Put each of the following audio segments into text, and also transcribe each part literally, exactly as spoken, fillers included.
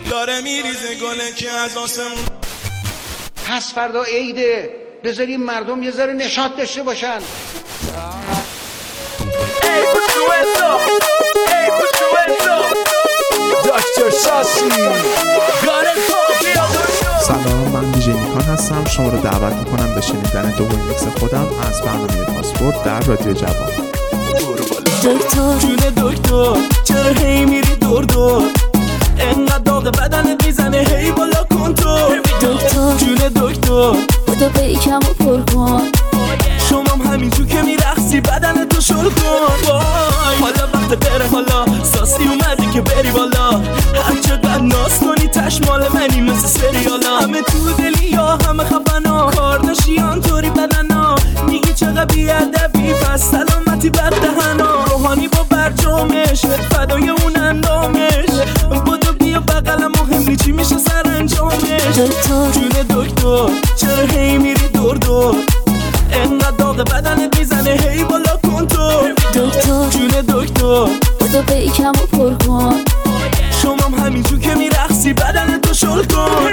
داره میریزه گله که از آسمون. پس فردا عیده، بذاریم مردم یه ذره نشاط داشته باشن. دکتر شاشی. سلام، من دیجی نیکان هستم. شما رو دعوت میکنم به شنیدن دومین میکس خودم از برنامه پاسپورت در رادیو جوان. دکتر جون دکتر چرا هی میری دور دور، انقدر داغ بدنت میزنه هی بالا کن تو. دکتر جون دکتر بودو بیکم و پر کن، شمام همینجور که میرقصی بدن تو شل کن. وای حالا وقت بره، حالا ساسی اومدی که بری بالا. هر چقدر ناز کنی تش مال منی مثل سریالا. همه تو دلی یا همه خفنا، کارداشیان طوری بدنا. میگی چقدر بیادبی پس سلامتی بر دهنا. روحانی با برجامش فدای اون اندامش، بودو بیا بقلم مهم نی چی میشه سر انجامش. دکتر جون دکتر چرا هی میری دور دور، انقدر داغ بدنت میزنه هی بالا کن تو. دکتر جون دکتر بودو بیکم و پر کن، شمام همینجور که میرقصی بدن تو شل کن.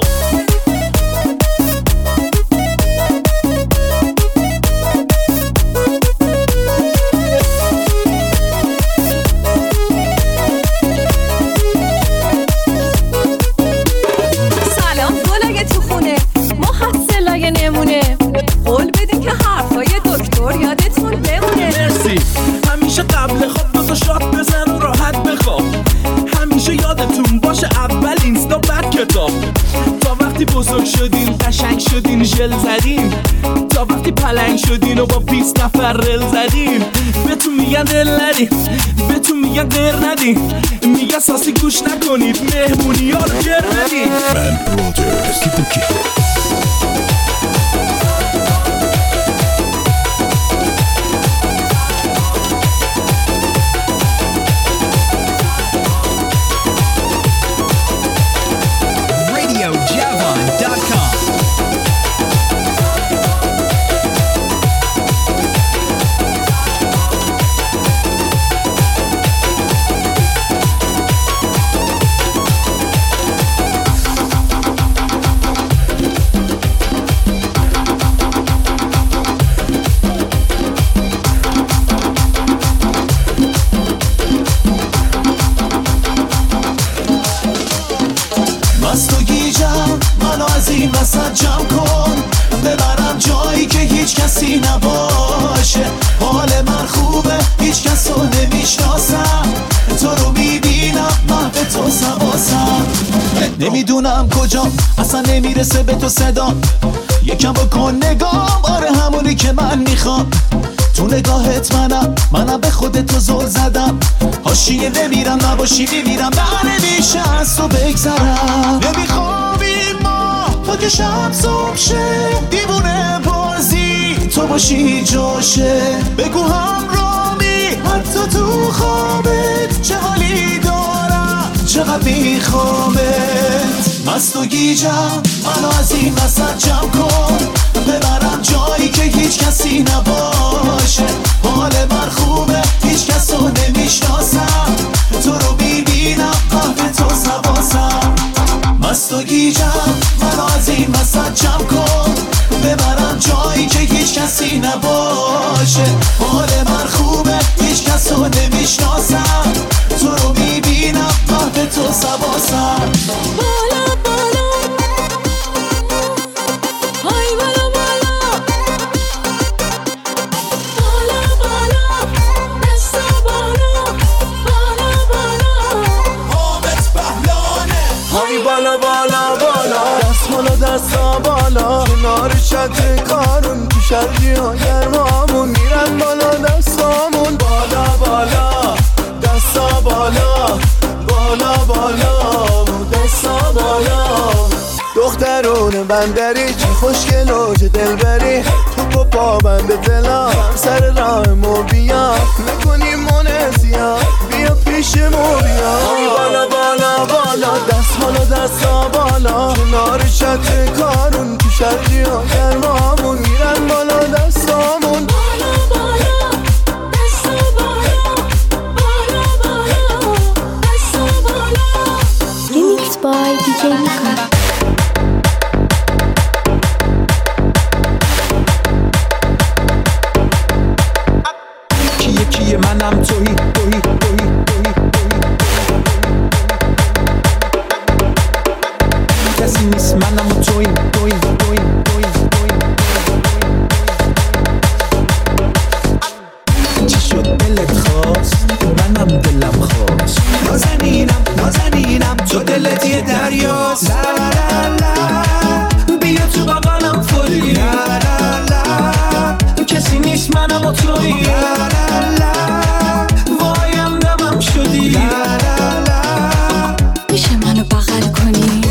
سلام گلای تو خونه، ما حسلای نمونه. قول بدین که حرفای دکتر یادتون بمونه. مرسی. همیشه قبل خواب دو تا شات بزن و راحت بخواب. همیشه یادتون باشه اول اینستا بعد کتاب. تا وقتی بزرگ شدین قشنگ شدین ژل زدین، تا وقتی پلنگ شدین و با بیست نفر رل زدین. بهتون میگن دل ندین، بهتون میگن غیر ندین، میگن ساسی گوش نکنید مهمونی ها رو گر ندین. من برادرز کی تو کی مستو گیجم منو از این وسط جمع کن، ببرم جایی که هیچ کسی نباشه. حال من خوبه هیچ کس رو نمیشناسم، تو رو میبینم محو تو سواسم. نمیدونم کجا اصلا نمیرسه به تو صدا، یکم بکن نگام، آره همونی که من میخوام. تو نگاهت منم منم به خودت تو زل زدم. حاشیه نمیرم نباشی میمیرم، نه نمیشه از تو بگذرم. نمیخوابیم ما تا که شب صبح شه، دیوونه بازی تو باشی جاشه. بگو همرامی حتی تو خوابت چه حالی دارم، چقدر میخوامت. مست و گیجم منو از این وسط جمع کن، ببرم جایی که هیچ کسی نباشه. حال من خوبه هیچ کس رو نمیشناسم، تو رو میبینم قهوه تو سواسم. مست و گیجم منو از این وسط جمع کن، ببرم جایی که هیچ کسی نباشه. حال من خوبه هیچ کس رو نمیشناسم، تو رو میبینم قهوه تو سواسم. بالا بالا های بالا بالا، بالا بالا دستا بالا، بالا بالا حامد بهلانه. های بالا بالا بالا، دست بالا دستا بالا. کنار چتر کارون تو شرجی ها گرمامون میرن بالا دستامون. بالا بالا دستا بالا، بالا بالا دستا بالا. دخترون بندری چه خوشگل و چه دلبری، تو پا بند دلم سر راه مو بیا. نکنی منزیا بیا پیش مو بیا. بالا بالا بالا دست بالا دستا بالا. کنار چتر کارون تو شرجی ها گرمامون میرن بالا دستامون. بالا بالا دستا بالا، بالا بالا دستا بالا. بای دیجی نیکان. کیه کیه منم تویی تویی تویی تویی کسی نیست منم و تویی تویی تویی تویی چی شد دلت خواست منم دلم خواست نازنینم نازنینم تو دلت یه دریاست لا لا لا بیا تو بغلم فوری لا لا لا کسی نیست منم و تویی لا لا لا وایم دمم شدی لا لا لا میشه منو بغل کنی؟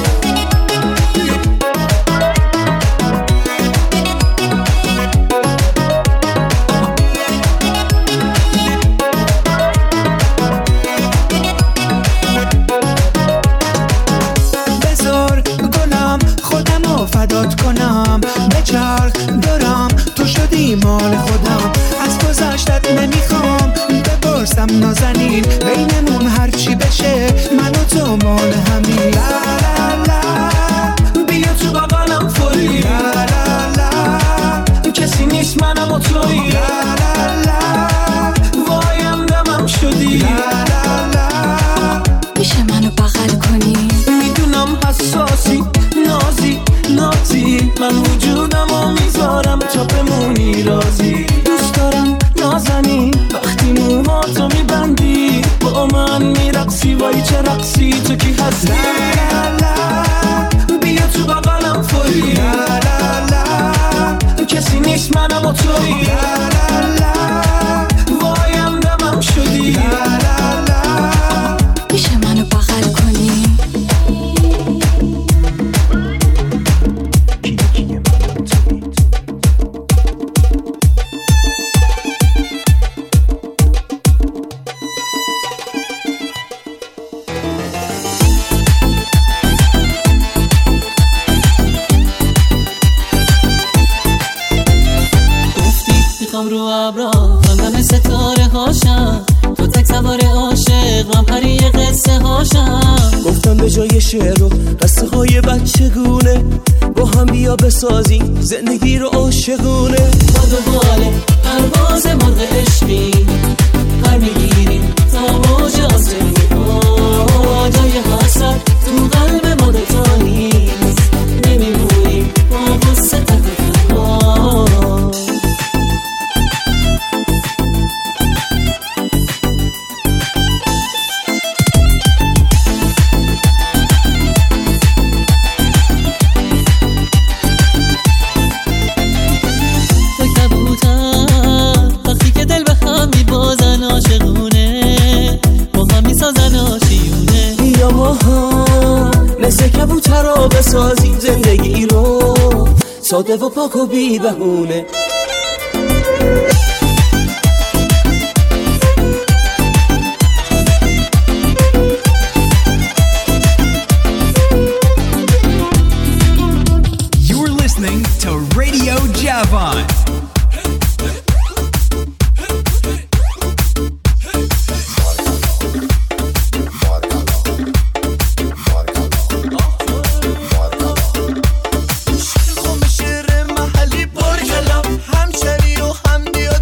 بذار گلم خودمو فدات کنم بچرخ دارم تو شدی مال خودم از گذشتت نمیخوام بپرسم نازنین بینمون هرچی بشه من و تو مال همین لا لا لا بیا تو بغلم فوری لا لا لا کسی نیست منم و تویی لا لا لا وایم دمم شدی لا لا لا میشه منو بغل کنی؟ میدونم حساسی نازی نازی من وجودم و میذارم تا بمونی رازی دوست دارم نازنی وقتی موهاتو میبندی با من میرقصی وای چه رقصی تو کی هستی لا لا بیا تو بغلم فوری لا لا لا کسی نیست منم و تویی لا لا لا وایم دمم شدی لا لا لا میشه منو بغل کنی؟ میخوام رو ابرا خواندم ستاره هاشم تو تک سوار عاشق من پری قصه هاشم گفتم به جای شعر و قصه های بچگونه با هم بیا بسازیم زندگی رو عاشقونه با دوباره پرواز مرغ عشقی پر میگیریم تا موج آسمونی جای حسرت تو قلب ما دوتا نیست نمیمونیم با قصه تک تنها مثل کبوتر رو بسازیم زندگی رو ساده و پاک و بی بهونه You're listening to Radio Javon. همشری و همدیو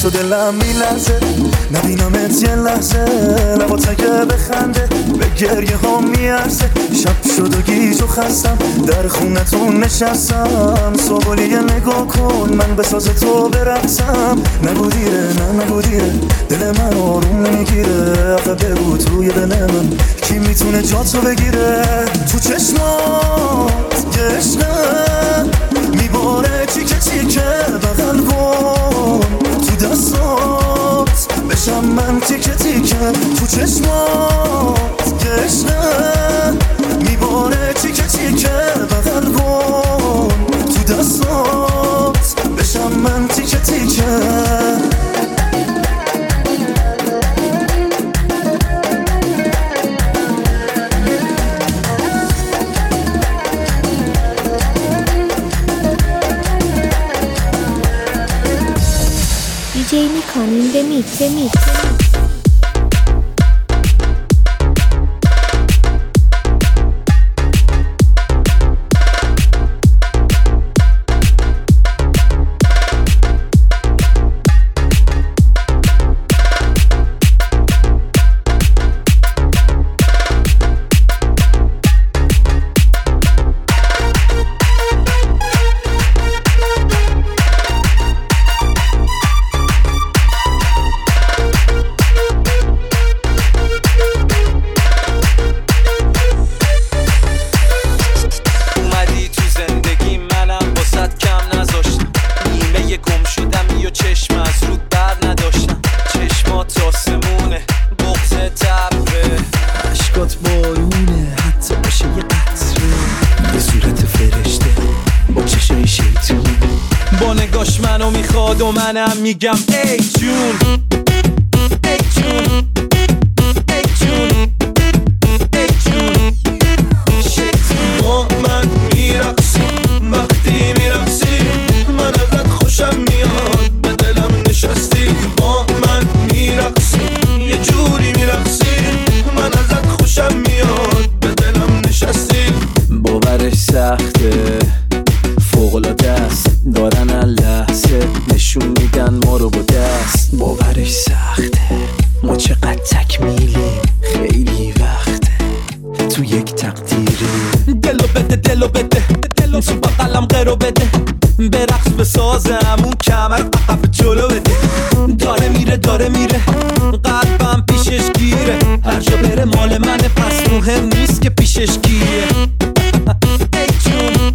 تو دلم میلرزه نبینمت یه لحظه لبات اگه بخنده به گریه ها میارزه شب شد و گیج و خستم در خونتون نشستم صبح یه نگاه کن من به ساز تو برقصم نگو دیره نه نگو دیره دل من آروم نمیگیره آقا بگو توی دل من کی میتونه جاتو بگیره تو چشمات یه عشقه میباره چیکه چیکه بغل کن تو دستات بشم من تیکه تیکه تو چشمات یه عشقه میباره تیکه تیکه بغل کن تو دستات بشم من تیکه تیکه دیجی میکنیم به میت به میت و منم میگم ای جون ای جون ای جون ای جون با من میرقصی وقتی میرقصی من ازت خوشم میاد به دلم نشستی با من میرقصی یه جوری میرقصی من ازت خوشم میاد به دلم نشستی باورش سخته فوق‌العاده است دارن لحظه نشون میدن ما رو با دست باورش سخته ما چقدر تکمیلیم خیلی وقته تو یک تقدیری دلو بده دلو بده دلو تو بقلم قرو بده برقص بسازم اون کمر عقب جلو بده داره میره داره میره قلبم پیشش گیره هر جا بره مال منه پس مهم نیست که پیشش گیره ای جون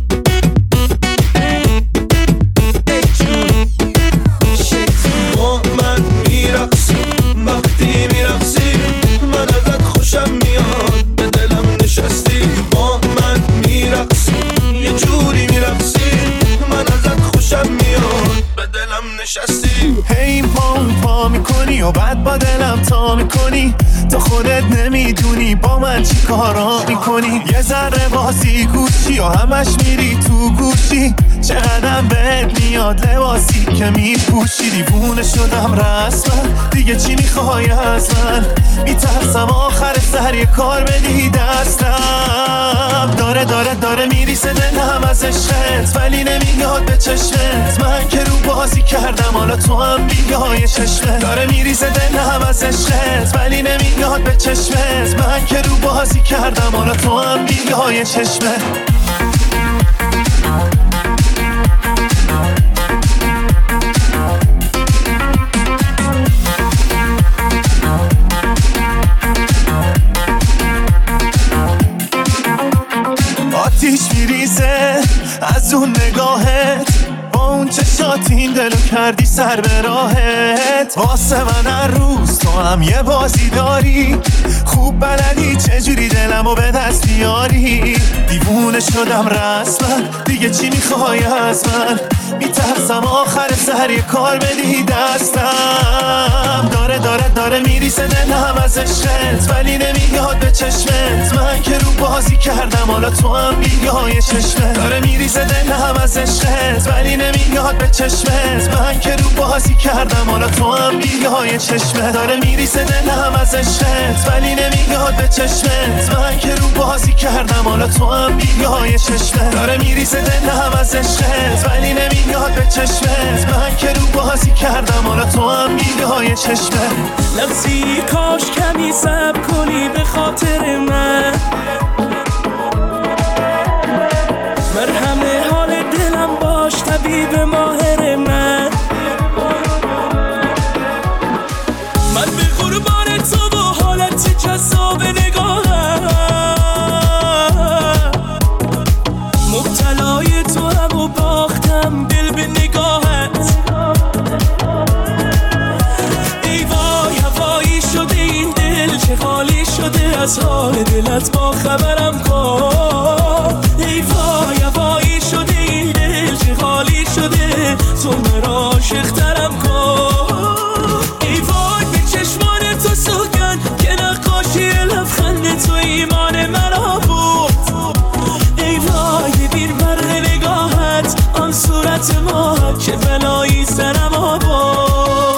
با من میرقصی وقتی میرقصی من ازت خوشم میاد به دلم نشستی با من میرقصی یه جوری میرقصی من ازت خوشم میاد به دلم نشستی هی پا پا میکنی و بعد با دلم تا میکنی تو خودت نمیدونی با من چی کارا میکنی یه ذره بازی گوشی و همش میری تو گوشی چقدرم بهت میاد لباسی که میپوشی دیوونه شدم رسما دیگه چی میخوای از من میترسم آخر سر یه کار بدی دستم داره داره داره میریسه دلم از عشقت ولی نمیاد به چشمت من که رو بازی کردم حالا تو هم بیای چشمت داره میریسه دلم از عشقت ولی نمیاد به چشمت من که رو بازی کردم حالا تو هم بیای چشمت آتیش میریزه از اون نگاهت با اون چشات این دلو کردی سر به راهت واسه من هر روز تو هم یه بازی داری خوب بلدی چجوری دلمو به دست بیاری دیوونه شدم رسما دیگه چی میخوای از من میترسم آخر سر یه کار بدی دستم داره داره داره میریسه دلم از عشقت ولی نمیاد به چشمت من که رو بازی کردم حالا تو هم بیای چشمت داره میریسه دلم از عشقت ولی نمیاد به چشمت من که رو بازی کردم حالا تو هم بیای چشمت داره میریسه دلم از عشقت ولی نمیاد نمیاد به چشمت، من که رو بازی کردم حالا تو هم بیای چشمت، داره میریزه دلم از عشقت ولی نمیاد به چشمت، من که رو بازی کردم حالا تو هم بیای چشمت. لحظی کاش کمی صبر کنی به خاطر من، مرهم حال دلم باش طبیب ماهر من، من به قربان تو و حالت جذاب نگاهم، مبتلای تو هم و باختم دل به نگاهت. ای وای هوایی شده این دل، چه خالی شده از حال دلت با خبرم کن. ای وای هوایی شده این دل، چه خالی شده تو مرا عاشق‌ترم کن. ای وای به چشمان تو سوگن که نقاشی لبخند تو ایمان مرا بود. ای وای ببین برق نگاهت آن صورت ماه که بلایی سرم آباد.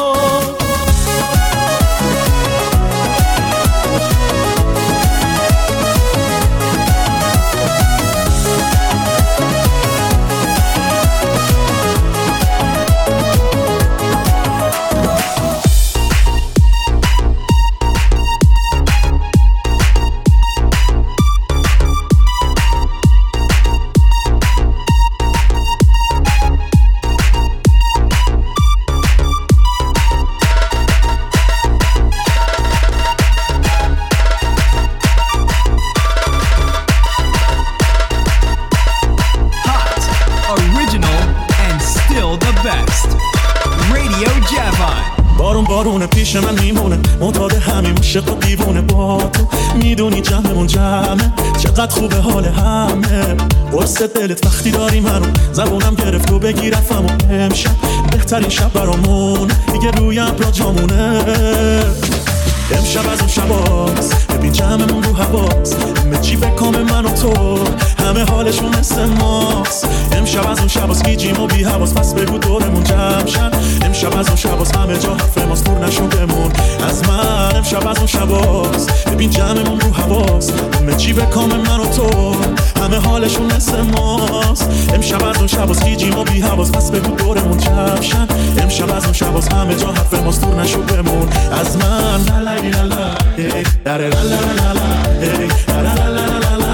بارون پیش من میمونه معتاد همین عشق و دیوونه با تو، میدونی جمعمون جمعه چقدر خوبه حال همه. قرص دلت وقتی داری منو زبونم گرفت و بگی رفتم و امشب بهترین شب برامون دیگه روی ابرا جامونه. امشب از اون شباست ببین جمعمون رو حواس، همه چی به کام من و تو همه حالشون مثل ماست. امشب از اون شباست گیجیم و بی حواس پس بگو دورمون جمع شن. امشب از اون شباست همه جا حرف ماست دور نشون بمون از من. امشب از اون شباست ببین جمعمون رو حواس، همه چی به کام من و تو همه حالشون مثل ماست. امشب از اون شباست گیجیم و بی حواس پس بگو دورمون جمع شن. امشب از اون شباست همه جا حرف ماست دور نشون بمون از من. لا لا لا لا لا لا لا لا لا لا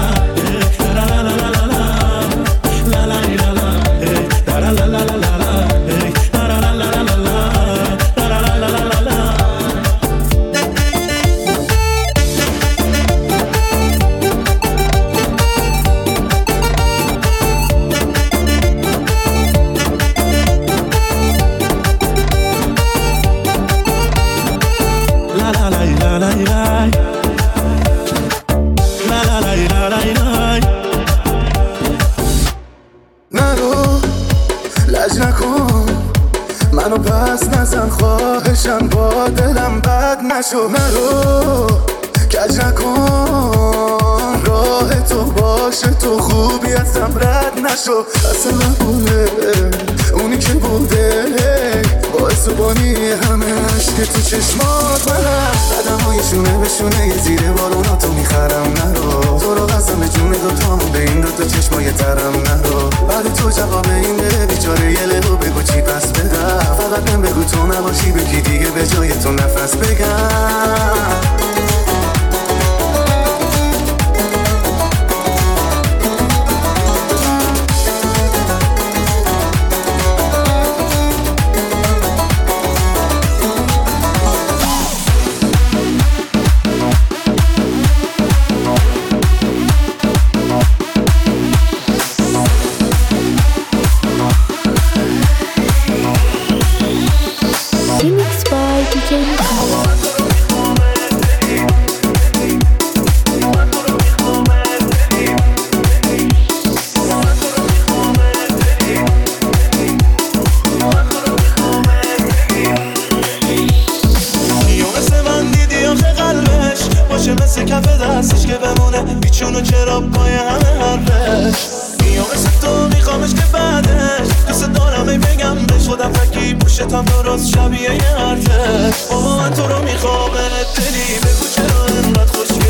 خواهشم با دلم بد نشو، نرو کج نکن راه تو باشه تو خوبی ازم رد نشو. اصلا نبونه اونی که بوده باعث و بانی همه عشق تو چشمات منم. قدم های شونه به شونه زیر بارونا تو میخرم، نرو تو رو قسم به جون دوتامون به این دوتا چشمای ترم، نرو بعد تو جواب این ده بیچاره یه لهو بگو چی پس بدم. فقط من بگو تو نباشی بگی دیگه به جای تو نفس بگم. مثل کف دستش که بمونه بیچون و چرا پای همه حرفش. میام مثل تو میخوامش که بعدش دوست دارم ای بگم بهش خودم فکی پوشتم درست شبیه یه حرفش. بابا من تو رو میخوام دلی بگو چرا انقدر خوش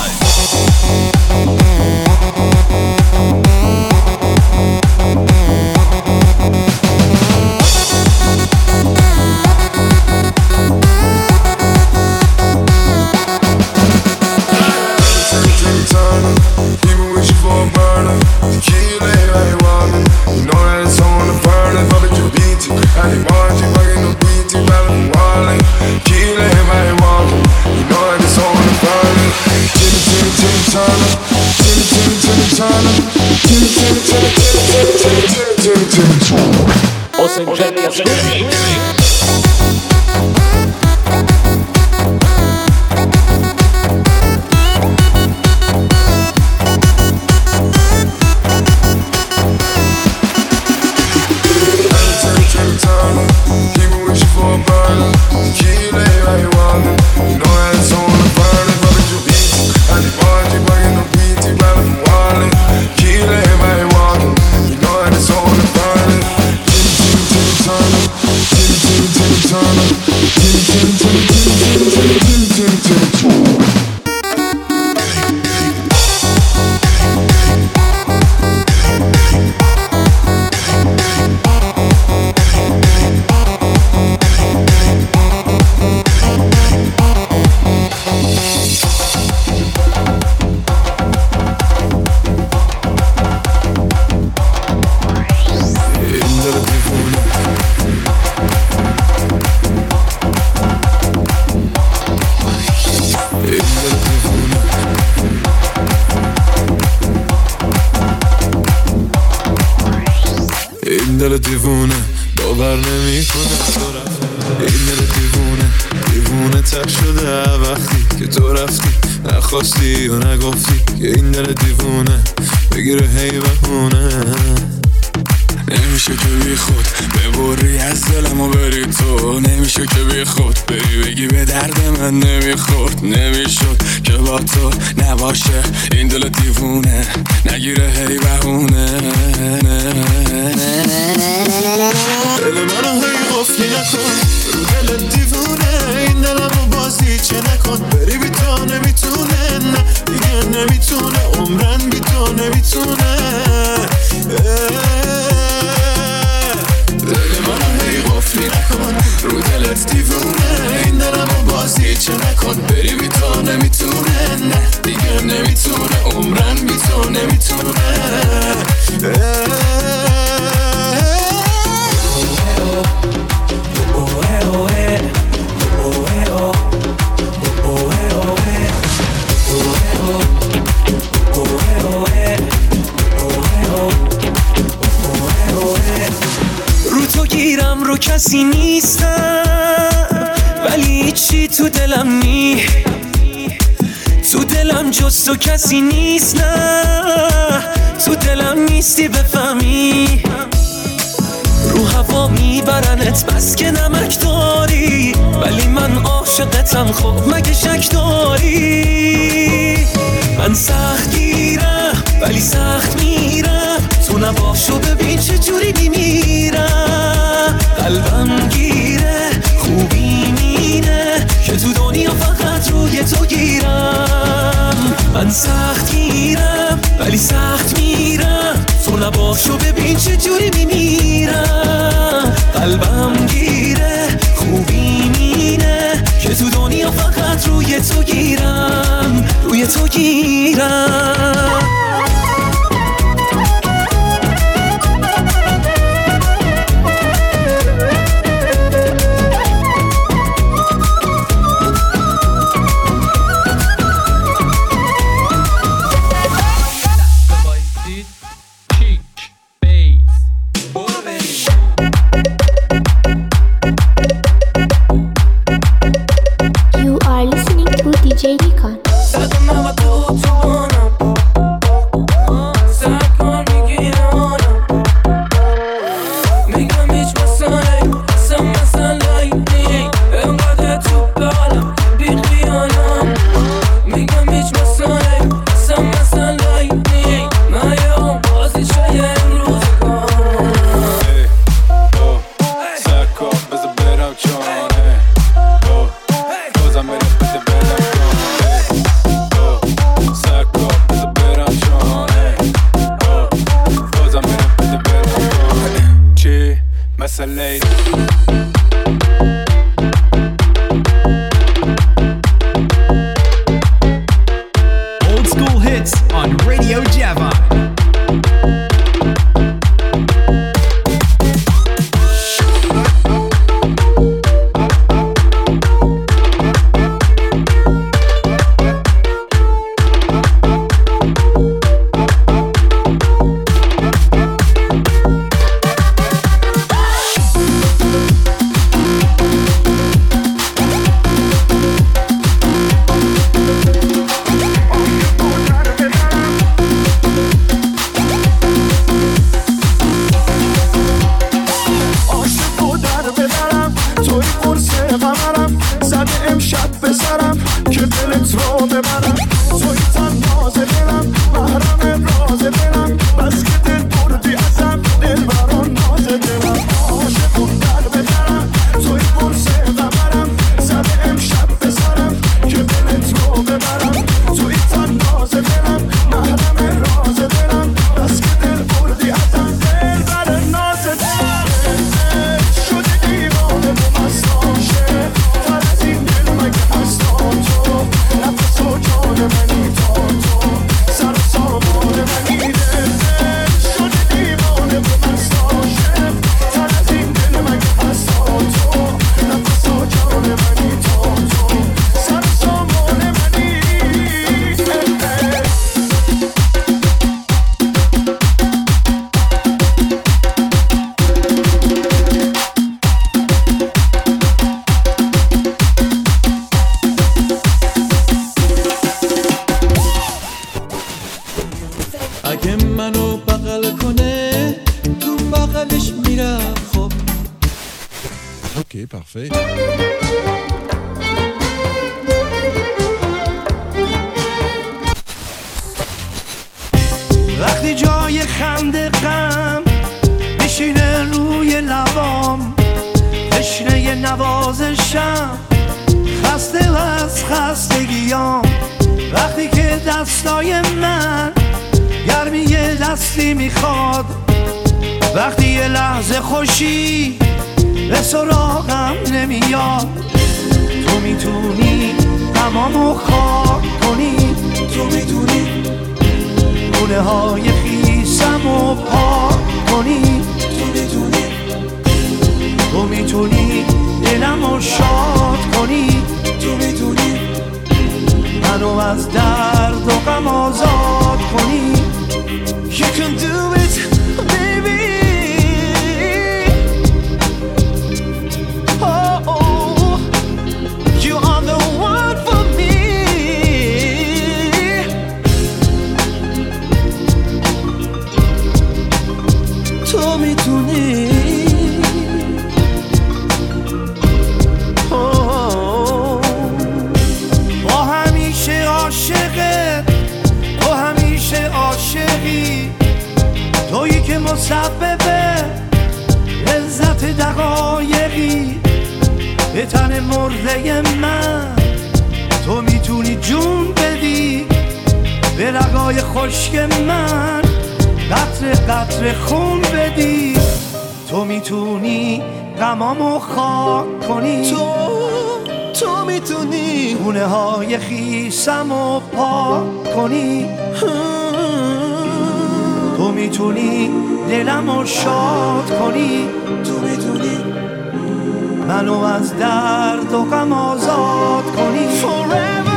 دل دیوونه باور نمی کنه این دل دیوونه دیوونه تر شده وقتی که تو رفتی نخواستی و نگفتی که این دل دیوونه بگیره هی بهونه نمیشه که بی خود ببری از دلم و بری تو نمیشه که بی خود بری بگی به درد من نمیخورد نمیشد که با تو نباشه این دل دیوونه نگیره هی بهونه دل منو هی قفلی نکن رو دل دیوونه این دلم رو بازی چه نکن بری بی تو نمیتونه نه دیگه نمیتونه عمرن بی تو نمیتونه دل منو هی قفلی نکن رو دلت دیوونه این دلم رو بازی چه نکن بری بی تو نمیتونه نه دیگه نمیتونه عمرن بی تو نمیتونه رو تو گیرم رو کسی نیستم ولی چی تو دلم نی تو دلم جز تو کسی نیست نه تو دلم نیستی بفهمی رو هوا میبرنت بس که نمک داری ولی من عاشقتم خب مگه شک داری من سخت گیرم ولی سخت میرم تو نباشو ببین چه جوری میمیرم قلبم گیره خوبی مینه که تو دنیا فقط روی تو گیرم من سخت گیرم ولی سخت میرم تو نباشو ببین چه جوری میمیرم قلبم گیره خوبی مینه که تو دنیا فقط روی تو گیرم روی تو گیرم You are listening to دی جی Nikon. صد و نود و دو توانم S L A. Old school hits on Radio Javon. وقتی جای خنده غم بشینه روی لبام، تشنه نوازشم، خسته و از خستگیام. وقتی که دستای من گرمی دستی میخواد، وقتی یه لحظه خوشی به سراغم نمیاد. تو میتونی تمامو خاک کنی، تو میتونی گونه های خیسمو پاک کنی، تو میتونی تو میتونی دلمو شاد کنی، تو میتونی منو از درد و غم آزاد کنی. You can do it baby. Oh, oh, you are the one for me. تو میتونی با همیشه عاشقه، تو همیشه عاشقی، تویی که مسببه لذت دقایقی به تن مرده من. تو میتونی جون بدی به رگای خشک من، قطره قطره خون بدی. تو میتونی غمامو خاک کنی، تو تو میتونی گونه های خیسمو پاک کنی، تو میتونی دلمو شاد کنی، تو میتونی منو از درد و غم آزاد کنی. Forever.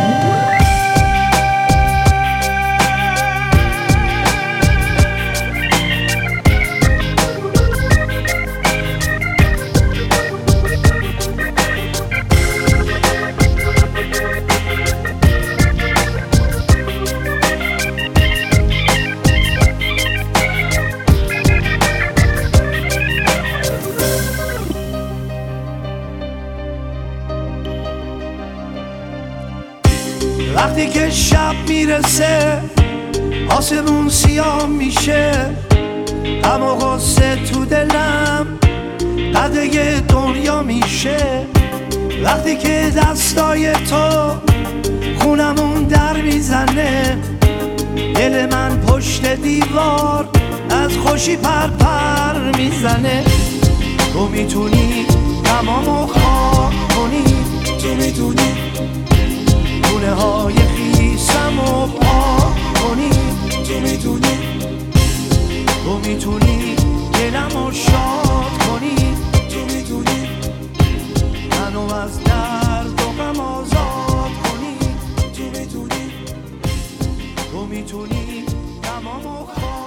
وقتی که شب میرسه آسمون سیاه میشه، غم و غصه تو دلم قده دنیا میشه. وقتی که دستای تو خونمون در میزنه، دل من پشت دیوار از خوشی پر پر میزنه. تو میتونی تمامو خواب کنی، تو میتونی گونه های خیسمو پاک کنی، تو میتونی تو میتونی دلمو شاد کنی، تو میتونی منو از درد و غم آزاد کنی، تو میتونی تو میتونی تمامو خواب